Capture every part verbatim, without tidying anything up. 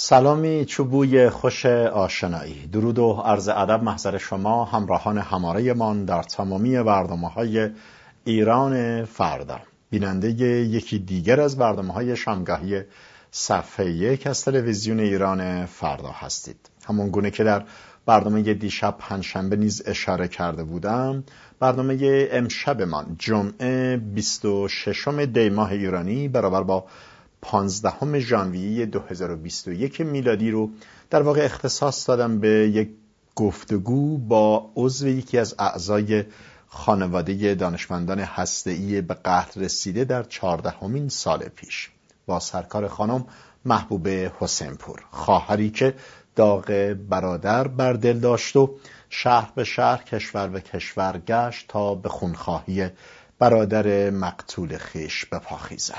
سلامی چوبوی خوش آشنایی، درود و عرض ادب محضر شما همراهان هماره من در تمامی برنامه‌های ایران فردا. بیننده یکی دیگر از برنامه‌های شامگاهی صفحه یک از تلویزیون ایران فردا هستید. همون گونه که در برنامه دیشب پنجشنبه نیز اشاره کرده بودم، برنامه امشب من جمعه بیست و ششم دی ماه ایرانی برابر با پانزدهم ژانویه دو هزار و بیست و یک میلادی رو در واقع اختصاص دادم به یک گفتگو با عضو یکی از اعضای خانواده دانشمندان هسته‌ای به قتل رسیده در چهاردهمین سال پیش، با سرکار خانم محبوبه حسینپور، خواهری که داغ برادر بر دل داشت و شهر به شهر، کشور به کشور گشت تا به خونخواهی برادر مقتول خیش بپاخیزد.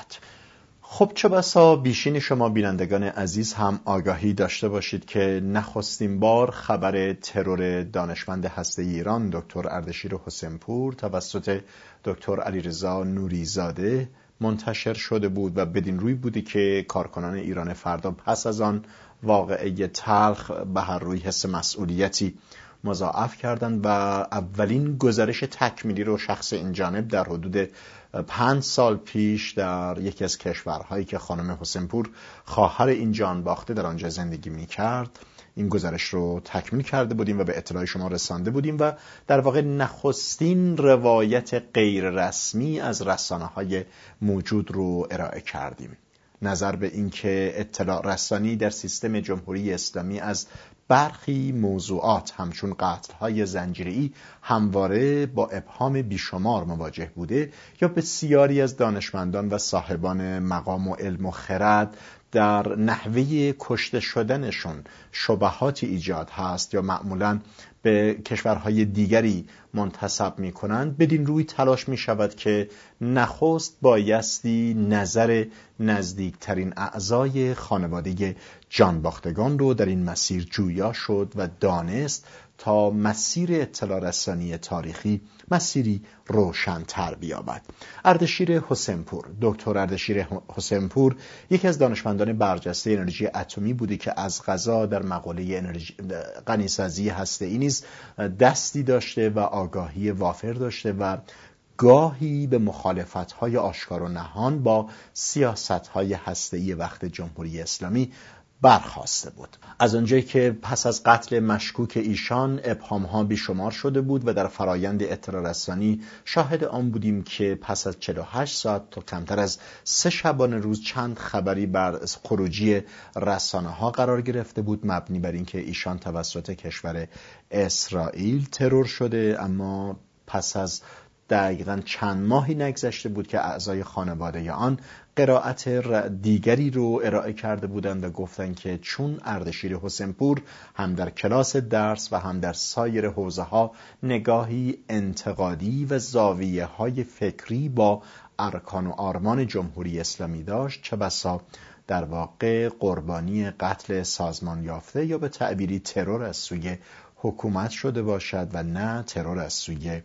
خب چه بسا بیشین شما بینندگان عزیز هم آگاهی داشته باشید که نخستین بار خبر ترور دانشمند هسته‌ای ایران دکتر اردشیر حسینپور توسط دکتر علیرضا نوریزاده منتشر شده بود و بدین روی بودی که کارکنان ایران فردا پس از آن واقعه تلخ به هر روی حس مسئولیتی مضاعف کردند و اولین گزارش تکمیلی رو شخص این جانب در حدود پنج سال پیش در یکی از کشورهایی که خانم حسینپور خواهر این جان باخته در آنجا زندگی می کرد این گزارش رو تکمیل کرده بودیم و به اطلاع شما رسانده بودیم و در واقع نخستین روایت غیر رسمی از رسانه‌های موجود رو ارائه کردیم. نظر به این که اطلاع رسانی در سیستم جمهوری اسلامی از برخی موضوعات همچون قتل‌های زنجیره‌ای همواره با ابهام بیشمار مواجه بوده یا بسیاری از دانشمندان و صاحبان مقام و علم و خرد در نحوه کشته شدنشون شبهاتی ایجاد هست یا معمولاً به کشورهای دیگری منتسب می کنند، بدین روی تلاش می شود که نخست بایستی نظر نزدیکترین اعضای خانواده جانباختگان رو در این مسیر جویا شد و دانست تا مسیر اطلاع رسانی تاریخی مسیری روشن‌تر بیابد. اردشیر حسینپور، دکتر اردشیر حسینپور یکی از دانشمندان برجسته انرژی اتمی بودی که از قضا در مقاله انرژی غنیسازی هسته‌ای نیز دستی داشته و آگاهی وافر داشته و گاهی به مخالفت‌های آشکار و نهان با سیاست‌های هسته‌ای وقت جمهوری اسلامی برخاسته بود. از آنجایی که پس از قتل مشکوک ایشان ابهام‌ها بیشمار شده بود و در فرایند اطلاع رسانی شاهد آن بودیم که پس از چهل و هشت ساعت تا کمتر از سه شبانه روز چند خبری بر خروجی رسانه‌ها قرار گرفته بود مبنی بر اینکه ایشان توسط کشور اسرائیل ترور شده، اما پس از دقیقاً چند ماهی نگذشته بود که اعضای خانواده آن قرائت دیگری رو ارائه کرده بودند و گفتند که چون اردشیر حسینپور هم در کلاس درس و هم در سایر حوزه‌ها نگاهی انتقادی و زاویه‌های فکری با ارکان و آرمان جمهوری اسلامی داشت، چه بسا در واقع قربانی قتل سازمان یافته یا به تعبیری ترور از سوی حکومت شده باشد و نه ترور از سوی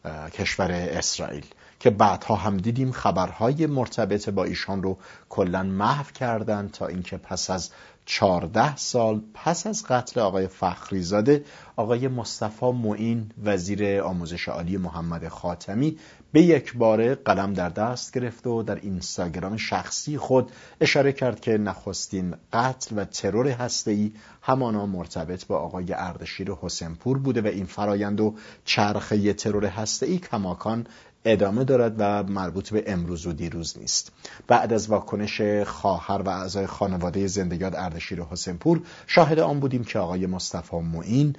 کشور اسرائیل، که بعدها هم دیدیم خبرهای مرتبط با ایشان رو کلاً محو کردند تا اینکه پس از چهارده سال پس از قتل آقای فخریزاده، آقای مصطفی معین وزیر آموزش عالی محمد خاتمی به یک باره قلم در دست گرفت و در اینستاگرام شخصی خود اشاره کرد که نخستین قتل و ترور هسته‌ای همانا مرتبط با آقای اردشیر حسینپور بوده و این فرایند و چرخه ترور هسته‌ای کماکان ادامه دارد و مربوط به امروز و دیروز نیست. بعد از واکنش خواهر و اعضای خانواده زنده‌یاد اردشیر حسینپور شاهد آن بودیم که آقای مصطفی معین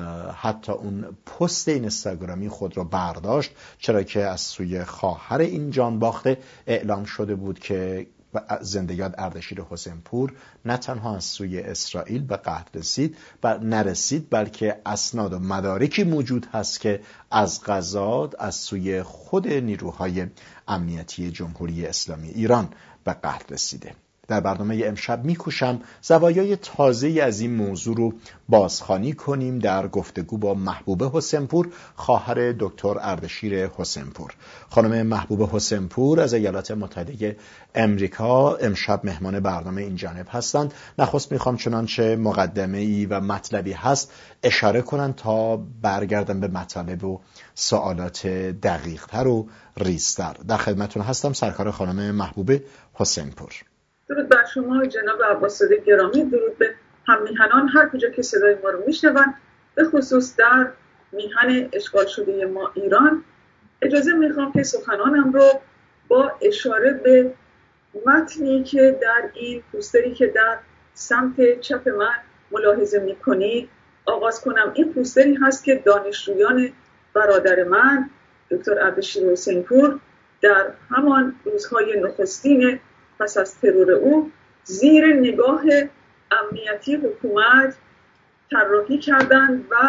حتی اون پست اینستاگرامی خود را برداشت، چرا که از سوی خواهر این جان باخته اعلام شده بود که زنده‌یاد اردشیر حسینپور نه تنها از سوی اسرائیل به قتل رسید و نرسید، بلکه اسناد و مدارکی موجود هست که از قضا از سوی خود نیروهای امنیتی جمهوری اسلامی ایران به قتل رسیده. در برنامه امشب میکوشم زوایای تازه‌ای از این موضوع رو بازخوانی کنیم در گفتگو با محبوبه حسینپور، خواهر دکتر اردشیر حسینپور. خانم محبوبه حسینپور از ایالات متحده امریکا امشب مهمان برنامه این جانب هستند. نخست میخوام چنانچه مقدمه‌ای و مطلبی هست اشاره کنن تا برگردم به مطالب و سوالات دقیق‌تر و ریزتر. در خدمتتون هستم سرکار خانم محبوبه حسینپور. درود بر شما جناب عباس‌زاده گرامی، درود به هم میهنان هر کجا که صدای ما رو میشنون، به خصوص در میهن اشغال شده ما ایران. اجازه میخوام که سخنانم رو با اشاره به متنی که در این پوستری که در سمت چپ من ملاحظه میکنید آغاز کنم. این پوستری هست که دانشجویان برادر من دکتر اردشیر حسینپور در همان روزهای نخستین پس از ترور او زیر نگاه امنیتی حکومت طراحی کردند و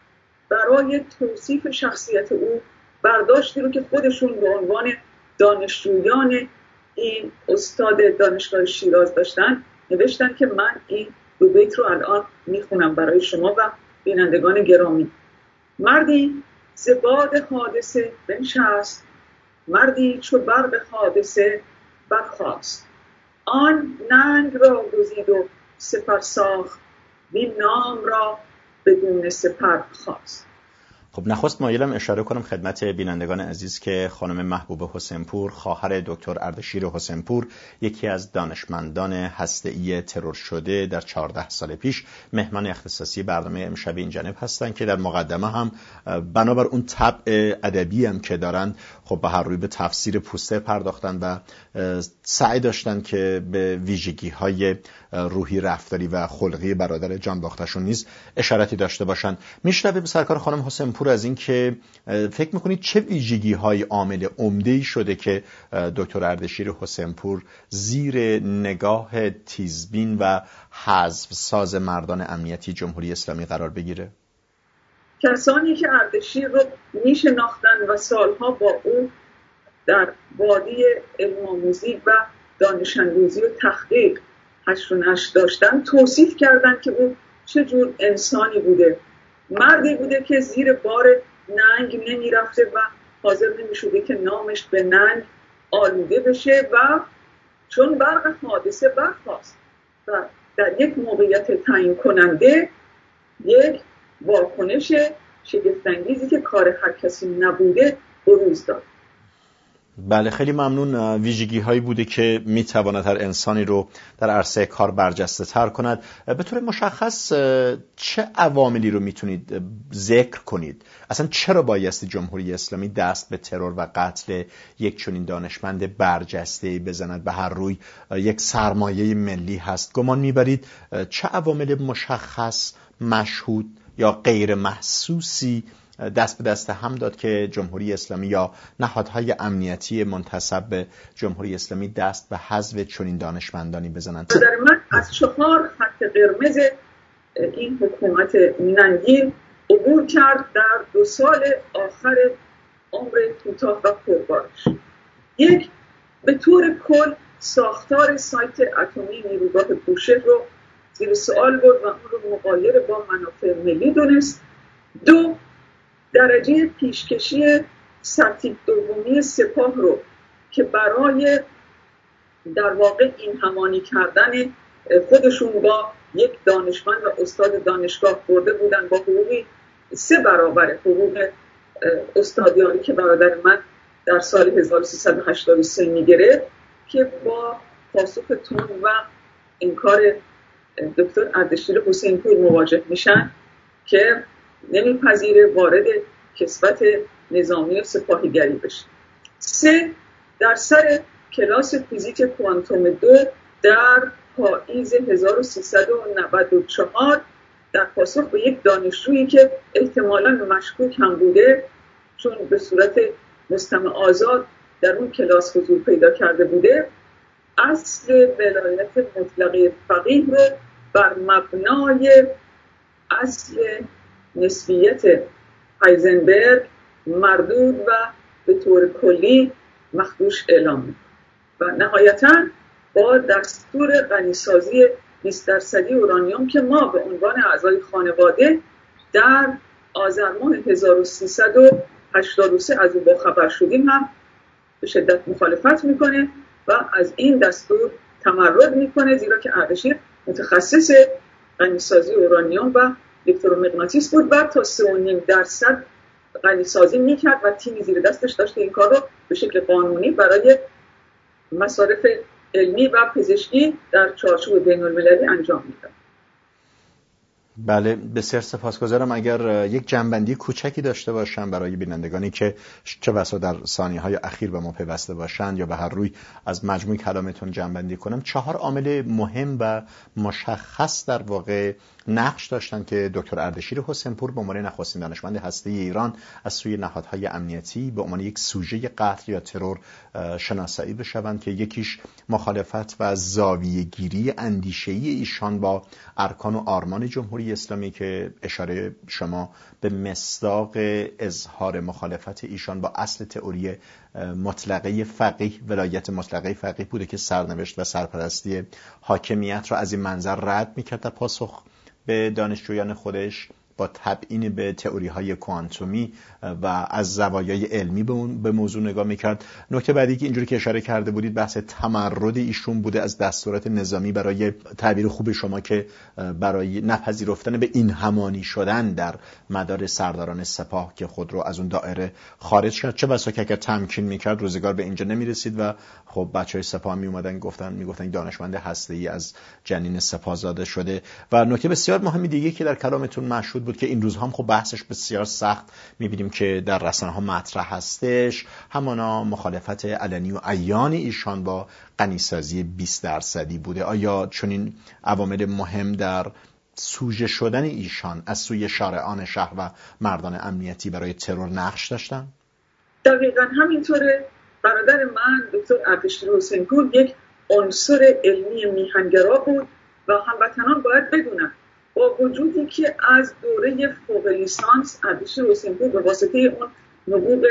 برای توصیف شخصیت او برداشتی رو که خودشون به عنوان دانشجویان این استاد دانشگاه شیراز داشتن نوشتن که من این دو بیت رو الان میخونم برای شما و بینندگان گرامی. مردی ز باد حادثه بنشست، مردی چو برق حادثه برخاست. آن ننگ را گزید و سپر ساخت، وین نام را بدون سپر خواست. خب نخست مایلم اشاره کنم خدمت بینندگان عزیز که خانم محبوبه حسینپور، خواهر دکتر اردشیر حسینپور، یکی از دانشمندان هسته‌ای ترور شده در چهارده سال پیش مهمان اختصاصی برنامه امشب این جانب هستند که در مقدمه هم بنابر اون طبع ادبی هم که دارن خب به هر روی به تفسیر پوستر پرداختن و سعی داشتن که به ویژگی‌های روحی، رفتاری و خلقی برادر جان باختشون نیز اشارتی داشته باشن. میشنویم سرکار خانم حسینپور از این که فکر میکنید چه ویژگی‌های عامل عمده‌ای شده که دکتر اردشیر حسینپور زیر نگاه تیزبین و حذف ساز مردان امنیتی جمهوری اسلامی قرار بگیره؟ کسانی که اردشیر رو میشناختن و سالها با او در وادی علم آموزی و دانش اندوزی و تحقیق حشر و نشر داشتن توصیف کردن که او چه جور انسانی بوده. مردی بوده که زیر بار ننگ نمی رفته و حاضر نمی شده که نامش به ننگ آلوده بشه و چون برق حادثه برخاست و در یک موقعیت تعیین کننده یک واکنش شگفت‌انگیزی که کار هر کسی نبوده بروز داد. بله، خیلی ممنون. ویژگی هایی بوده که میتواند هر انسانی رو در عرصه کار برجسته تر کند. به طور مشخص چه عواملی رو میتونید ذکر کنید؟ اصلا چرا بایستی جمهوری اسلامی دست به ترور و قتل یک چنین دانشمند برجسته بزند؟ به هر روی یک سرمایه ملی هست. گمان میبرید چه عوامل مشخص، مشهود یا غیر محسوسی دست به دست هم داد که جمهوری اسلامی یا نهادهای امنیتی منتسب به جمهوری اسلامی دست به حذف چنین دانشمندانی بزنند؟ در من از چهار خط قرمز این حکومت ننگین عبور کرد در دو سال آخر عمر کوتاه و پربارش. یک، به طور کل ساختار سایت اتمی نیروگاه بوشهر رو زیر سوال برد و اون رو مغایر با منافع ملی دونست. دو، درجه پیشکشی سرتیپ دومی سپاه رو که برای در واقع این همانی کردن خودشون با یک دانشمند و استاد دانشگاه برده بودن با حقوقی سه برابر حقوق استادیاری که برادر من در سال هزار و سیصد و هشتاد و سه میگرفت، که با پاسخ تند و انکار دکتر اردشیر حسینپور مواجه میشن که نمیپذیره وارد کسوت نظامی و سپاهیگری بشه. سه، در سر کلاس فیزیک کوانتوم دو در پاییز هزار و سیصد و نود و چهار در پاسخ به یک دانشجویی که احتمالاً مشکوک هم بوده چون به صورت مستمع آزاد در اون کلاس حضور پیدا کرده بوده، اصل ولایت مطلقه فقیه رو بر مبنای اصل نسبیت هایزنبرگ مردود و به طور کلی مخدوش اعلام می‌کنه. و نهایتاً با دستور غنیسازی بیست درصدی اورانیوم که ما به عنوان اعضای خانواده در آذر ماه هزار و سیصد و هشتاد و سه از او با خبر شدیم هم به شدت مخالفت میکنه و از این دستور تمرد میکنه، زیرا که اردشیر متخصص غنیسازی اورانیوم و الکترومغناطیس بود و تا سه و نیم درصد غنیسازی میکرد و تیمی زیر دستش داشت این کار رو به شکل قانونی برای مصارف علمی و پزشکی در چارچوب بین المللی انجام میداد. بله، بسیار سپاسگزارم. اگر یک جنبندی کوچکی داشته باشم برای بینندگانی که چه بسا در ثانیه‌های اخیر به ما پیوسته باشند یا به هر روی از مجموع کلامتون جنبندی کنم، چهار عامل مهم و مشخص در واقع نقش داشتن که دکتر اردشیر حسینپور به عنوان نخستین دانشمند هسته‌ای ایران از سوی نهادهای امنیتی به عنوان یک سوژه قتل یا ترور شناسایی بشوند، که یکیش مخالفت و زاویه‌گیری اندیشه‌ای ایشان با ارکان و آرمان جمهوری اسلامی که اشاره شما به مصداق اظهار مخالفت ایشان با اصل تئوری مطلقه فقیه، ولایت مطلقه فقیه بوده که سرنوشت و سرپرستی حاکمیت را از این منظر رد می‌کرد در پاسخ به دانشجویان خودش با تبیین به تئوری های کوانتومی و از زوایای علمی به اون به موضوع نگاه میکرد. نکته بعدی که اینجوری که اشاره کرده بودید بحث تمرد ایشون بوده از دستورات نظامی، برای تعبیر خوب شما که برای نپذیرفتن به این همانی شدن در مدار سرداران سپاه که خود رو از اون دایره خارج کرد. چه بسا که اگر تمکین میکرد روزگار به اینجا نمیرسید و خب بچهای سپاه می اومدن گفتن میگفتن دانشمند هسته‌ای از جنین سپاه زاده شده. و نکته بسیار مهمی دیگه که در کلامتون مشهود بود که این روزها هم خب بحثش بسیار سخت می‌بینیم که در رسانه‌ها مطرح هستش، همانا مخالفت علنی و عیان ایشان با غنیسازی بیست درصدی بوده. آیا چنین عوامل مهم در سوژه شدن ایشان از سوی شارعان شهر و مردان امنیتی برای ترور نقش داشتن؟ دقیقاً همینطوره. برادر من دکتر اردشیر حسینپور یک عنصر علمی میهنگرا بود و هموطنان باید بدونن با وجودی که از دوره فوق لیسانس اردشیر حسینپور به واسطه اون نبوغ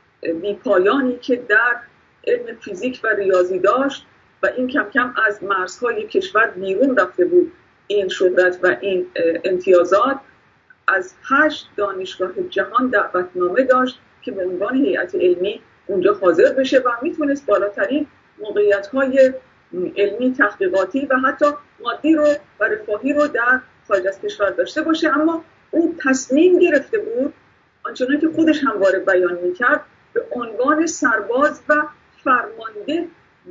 بی‌پایانی که در علم فیزیک و ریاضی داشت و این کم کم از مرزهای کشور بیرون رفته بود این شهرت و این امتیازات، از هشت دانشگاه جهان دعوتنامه داشت که به عنوان هیئت علمی اونجا حاضر بشه و میتونست بالاترین موقعیت‌های علمی تحقیقاتی و حتی مادی رو و رفاهی رو در خارج از کشور داشته باشه. اما اون تصمیم گرفته بود، آنچنان که خودش همواره بیان میکرد، به عنوان سرباز و فرمانده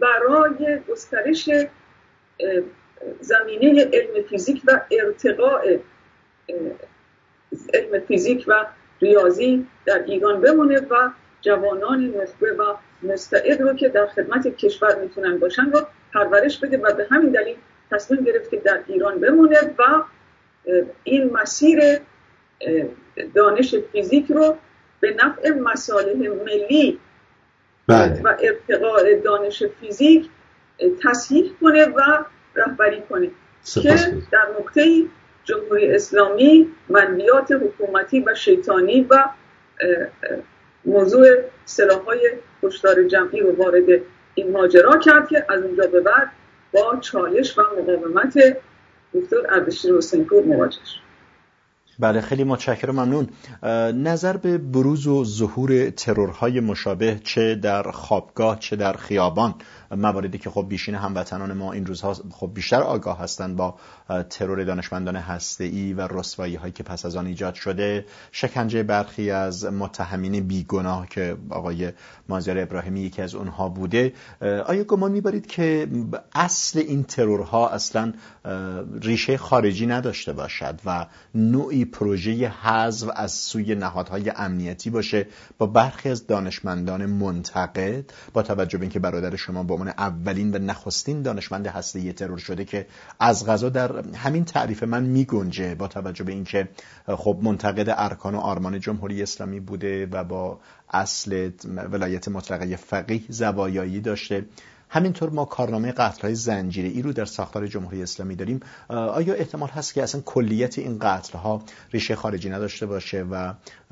برای گسترش زمینه علم فیزیک و ارتقاء علم فیزیک و ریاضی در ایران بمونه و جوانان نخبه و مستعد رو که در خدمت کشور میتونن باشن رو پرورش بده و به همین دلیل تصمیم گرفت که در ایران بمونه و این مسیر دانش فیزیک رو به نفع مصالح ملی بله. و ارتقاء دانش فیزیک تصحیح کنه و رهبری کنه که در نقطه‌ای جمهوری اسلامی منویات حکومتی و شیطانی و موضوع سلاح‌های کشتار جمعی رو وارد این ماجرا کرد که از اونجا به بعد با چالش و مقاومت دکتر اردشیر حسینپور مواجه شد. بله، خیلی متشکرم، ممنون. نظر به بروز و ظهور ترورهای مشابه چه در خوابگاه چه در خیابان، مواردی که خب بیشین هموطنان ما این روزها خب بیشتر آگاه هستند با ترور دانشمندان هسته‌ای و رسوایی هایی که پس از آن ایجاد شده، شکنجه برخی از متهمین بیگناه که آقای مازیار ابراهیمی یکی از اونها بوده، آیا گمان می‌برید که اصل این ترورها اصلا ریشه خارجی نداشته باشد و نوعی پروژه حذف از سوی نهادهای امنیتی باشه با برخی از دانشمندان منتقد، با توجه به اینکه برادر شما به عنوان اولین و نخستین دانشمند هسته‌ای ترور شده که از قضا در همین تعریف من میگنجه، با توجه به اینکه خب منتقد ارکان و آرمان جمهوری اسلامی بوده و با اصل ولایت مطلقه فقیه زوایایی داشته، همینطور ما کارنامه قتل‌های زنجیره‌ای رو در ساختار جمهوری اسلامی داریم. آیا احتمال هست که اصلا کلیت این قتل‌ها ریشه خارجی نداشته باشه و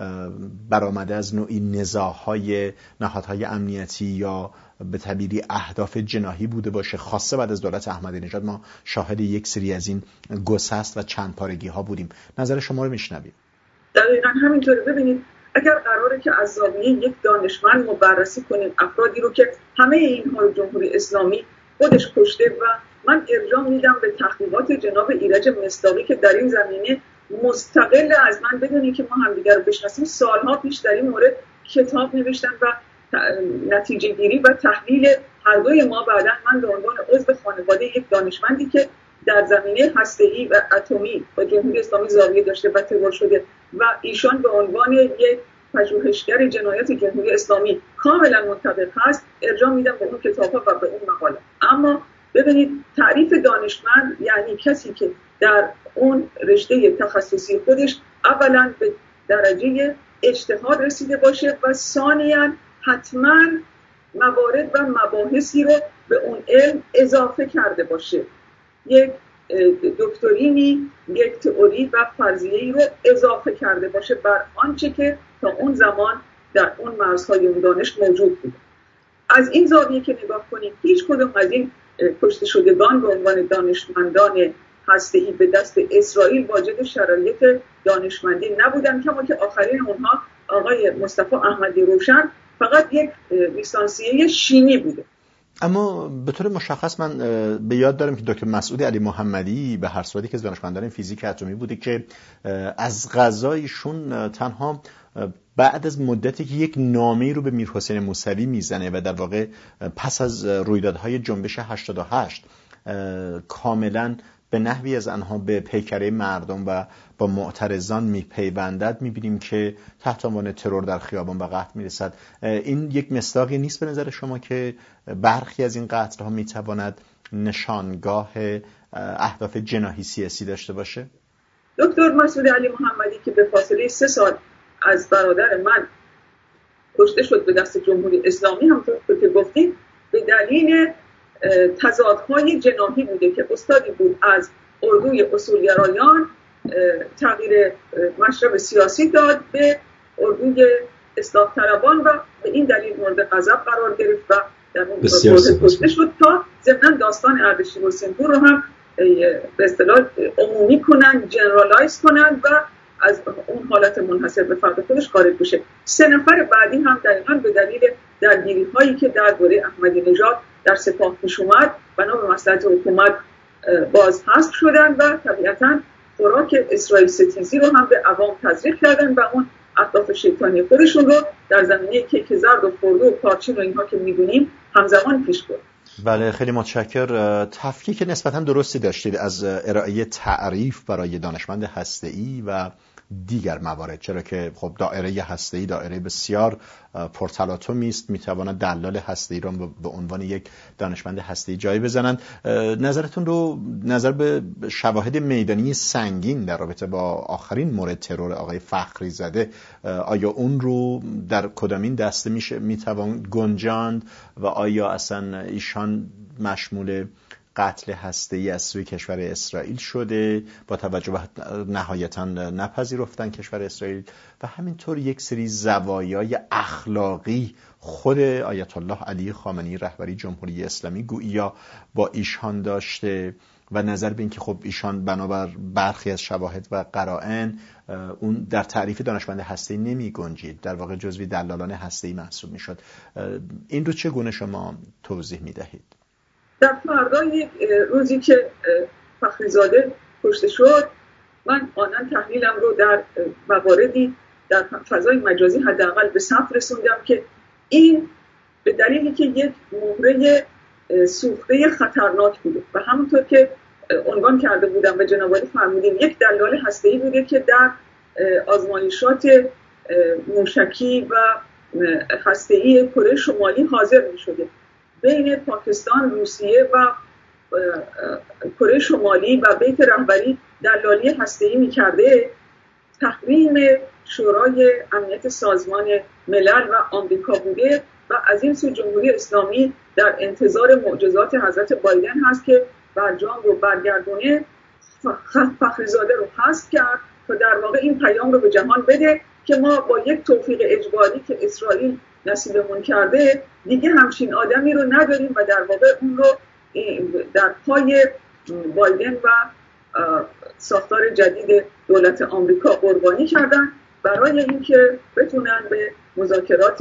برآمده از نوعی نزاع‌های نهادهای امنیتی یا به تعبیری اهداف جناحی بوده باشه؟ خاصه بعد از دولت احمدی نژاد ما شاهد یک سری از این گسست و چند پارگی‌ها بودیم. نظر شما رو میشنویم. دقیقاً همینطوره. ببینید اگر قراره که از زاویه یک دانشمند ما بررسی کنیم افرادی رو که همه اینها رو جمهوری اسلامی خودش کشته، و من ارجاع میدم به تحقیقات جناب ایرج مصداقی که در این زمینه مستقل از من بدونی که ما همدیگر رو بشناسیم سالها پیش در این مورد کتاب نوشتن و نتیجه گیری و تحلیل هر دوی ما بعدا من به عنوان عضو خانواده یک دانشمندی که در زمینه هسته‌ای و اتمی با جمهوری اسلامی زاویه داشته و ترور شده و ایشان به عنوان یک پژوهشگر جنایات جمهوری اسلامی کاملا منطبق هست ارجاع میدم به اون کتاب‌ها و به اون مقاله. اما ببینید تعریف دانشمند یعنی کسی که در اون رشته تخصصی خودش اولا به درجه اجتهاد رسیده باشه و ثانیاً حتما موارد و مباحثی رو به اون علم اضافه کرده باشه، یک دکترینی، یک تئوری و فرضیه‌ای رو اضافه کرده باشه بر آنچه که تا اون زمان در اون مرزهای اون دانش موجود بود. از این زاویه که نگاه کنید هیچ کدوم از این کشته شدگان به عنوان دانشمندان هسته‌ای به دست اسرائیل واجد شرایط دانشمندی نبودن، کما که آخرین اونها آقای مصطفی احمدی روشن فقط یک لیسانسیه شیمی بوده. اما به طور مشخص من به یاد دارم که دکتر مسعود علی محمدی به هر صورتی که از دانشمندان فیزیک اتمی بوده که از قضایشون تنها بعد از مدتی که یک نامه‌ای رو به میرحسین موسوی میزنه و در واقع پس از رویدادهای جنبش هشتاد و هشت کاملا به نحوی از آنها به پیکره مردم و با معترضان میپیوندد میبینیم که تحت عنوان ترور در خیابان به قتل میرسد. این یک مصداقی نیست به نظر شما که برخی از این قتل‌ها میتواند نشانگاه اهداف جناحی سیاسی داشته باشه؟ دکتر مسعود علی محمدی که به فاصله سه سال از برادر من کشته شد به دست جمهوری اسلامی، همونطور که گفتیم به دلیل تضادهای جناحی بوده که استادی بود از اردوی اصولگرایان تغییر مشرب سیاسی داد به اردوی اصلاح طلبان و به این دلیل مورد غضب قرار گرفت و در اون مورد کشته شد تا ضمن داستان اردشیر حسین‌پور رو هم به اصطلاح عمومی کنن، جنرالایز کنن و از اون حالت منحصر به فرد خودش خارج بشه. سه نفر بعدی هم دقیقاً به دلیل درگیری هایی که در دوره احمدی نژاد در سپاه پیش اومد بنا به مصلحت حکومت باز حذف شدن و طبیعتاً خوراک اسرائیل ستیزی رو هم به عوام تزریق کردن و اون اهداف شیطانی خودشون رو در زمینه کیک زرد و خردو و پارچین و اینها که می‌دونیم همزمان پیش برد. بله خیلی متشکر. تفکیک نسبتاً درستی داشتید از ارائه تعریف برای دانشمند هسته‌ای و دیگر موارد، چرا که خب دایره هسته‌ای دایره بسیار پرتلاطمی است، میتواند دلال هسته‌ای را به عنوان یک دانشمند هسته‌ای جای بزنند. نظرتون رو نظر به شواهد میدانی سنگین در رابطه با آخرین مورد ترور آقای فخری زاده، آیا اون رو در کدامین دسته میشه میتوان گنجاند و آیا اصلا ایشان مشمول قتل هسته‌ای از سوی کشور اسرائیل شده با توجه به نهایتاً نپذیرفتن کشور اسرائیل و همینطور یک سری زوایای اخلاقی خود آیت الله علی خامنه‌ای رهبری جمهوری اسلامی گویا با ایشان داشته و نظر به این که خب ایشان بنابر برخی از شواهد و قرائن اون در تعریف دانشمند هسته‌ای نمی گنجید، در واقع جزوی دلالان هسته‌ای محسوب میشد. این رو چگونه شما توضیح می دهید؟ در فردای روزی که فخریزاده کشته شد من آنان تحلیلم رو در مواردی در فضای مجازی حداقل به ثبت رسوندم که این به دلیلی که یک مهره سوخته خطرناک بوده و همونطور که عنوان کرده بودم و جناب عالی فرمودین یک دلال هسته‌ای بوده که در آزمایشات موشکی و هسته‌ای کره شمالی حاضر می شده. بین پاکستان، روسیه و کره شمالی و بیت رهبری دلالی هسته‌ای می‌کرده. تحریم شورای امنیت سازمان ملل و آمریکا بوده و از این سو جمهوری اسلامی در انتظار معجزات حضرت بایدن هست که برجام رو برگردونه، فخریزاده رو حذف کرد تا در واقع این پیام رو به جهان بده که ما با یک توفیق اجباری که اسرائیل نصیبمون کرده دیگه همچین آدمی رو نداریم و در واقع اون رو در پای بایدن و ساختار جدید دولت آمریکا قربانی کردن برای اینکه بتونن به مذاکرات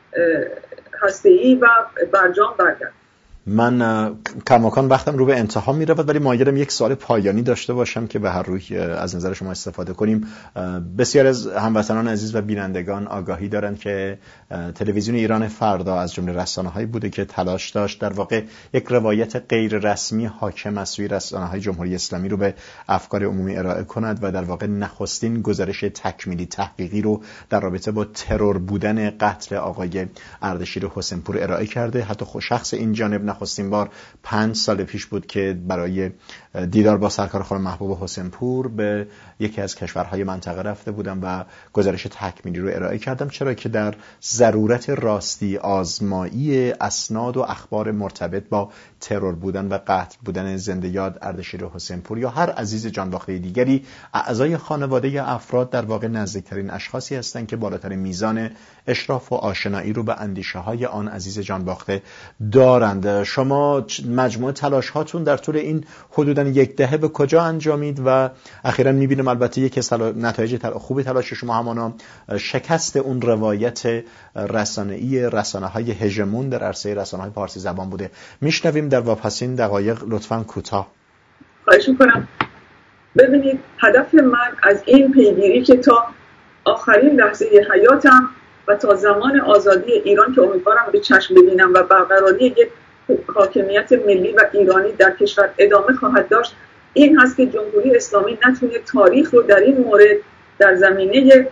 هسته‌ای و برجام برگردن. من کماکان وقتم رو به انتها می رود، ولی مایلم یک سوال پایانی داشته باشم که به هر روی از نظر شما استفاده کنیم. بسیار از هموطنان عزیز و بینندگان آگاهی دارند که تلویزیون ایران فردا از جمله رسانه‌هایی بوده که تلاش داشت در واقع یک روایت غیر رسمی حاکم از سوی رسانه‌های جمهوری اسلامی رو به افکار عمومی ارائه کند و در واقع نخستین گزارش تکمیلی تحقیقی رو در رابطه با ترور بودن قتل آقای اردشیر حسینپور ارائه کرده. حتی شخص این جانب نخستین بار پنج سال پیش بود که برای دیدار با سرکار خانم محبوب حسینپور به یکی از کشورهای منطقه رفته بودم و گزارش تکمیلی رو ارائه کردم، چرا که در ضرورت راستی آزمایی اسناد و اخبار مرتبط با ترور بودن و قتل بودن زنده یاد اردشیر حسینپور یا هر عزیز جانباخته دیگری، اعضای خانواده افراد در واقع نزدیکترین اشخاصی هستند که بالاترین میزان اشراف و آشنایی رو به اندیشه های آن عزیز جانباخته دارند. شما مجموع تلاش هاتون در طول این حدوداً یک دهه به کجا انجامید و اخیراً می‌بینیم البته یکی از نتایج خوب تلاش شما همانا شکست اون روایت رسانه‌ای رسانه‌های هژمون در عرصه رسانه‌های فارسی زبان بوده. میشنویم در واپسین دقایق لطفاً کوتاه. خواهش می‌کنم. ببینید هدف من از این پیگیری که تا آخرین لحظه حیاتم و تا زمان آزادی ایران که امیدوارم به چشم ببینم و برقراری یک حاکمیت ملی و ایرانی در کشور ادامه خواهد داشت، این هست که جمهوری اسلامی نتونه تاریخ رو در این مورد در زمینه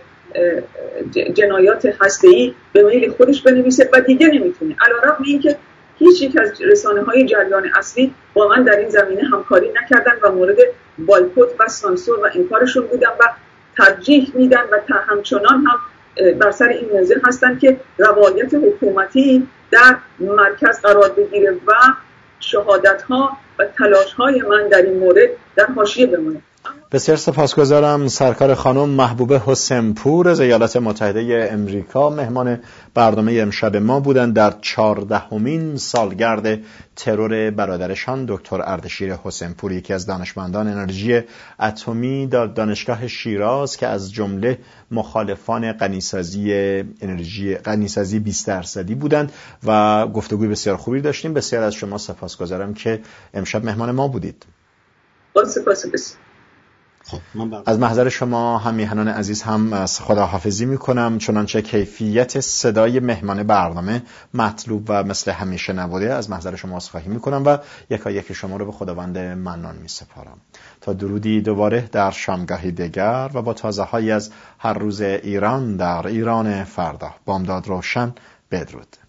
جنایات هسته‌ای به میل خودش بنویسه و دیگه نمیتونه. علیرغم اینکه هیچ یک از رسانه‌های جریان اصلی با من در این زمینه همکاری نکردن و مورد بایکوت و سانسور و انکارشون بودن و ترجیح میدن و همچنان هم بر سر این موضوع هستن که روایت حکومتی در مرکز قرار بگیره و شهادت‌ها و تلاش‌های من در این مورد در حاشیه بمونه. بسیار سپاسگزارم. سرکار خانم محبوب حسینپور از ایالات متحده امریکا مهمان برنامه امشب ما بودند در چهاردهمین سالگرد ترور برادرشان دکتر اردشیر حسینپور، یکی از دانشمندان انرژی اتمی در دانشگاه شیراز که از جمله مخالفان غنیسازی انرژی غنیسازی بیست درصدی بودند و گفتگوی بسیار خوبی داشتیم. بسیار از شما سپاسگزارم که امشب مهمان ما بودید. سپاس بسیار. خب از محضر شما هم میهنان عزیز هم خداحافظی میکنم، چنانچه کیفیت صدای مهمان برنامه مطلوب و مثل همیشه نبوده از محضر شما عذرخواهی میکنم و یکا یک شما رو به خداوند منان میسپارم. تا درودی دوباره در شامگاهی دیگر و با تازه هایی از هر روز ایران در ایران فردا. بامداد روشن. بدرود.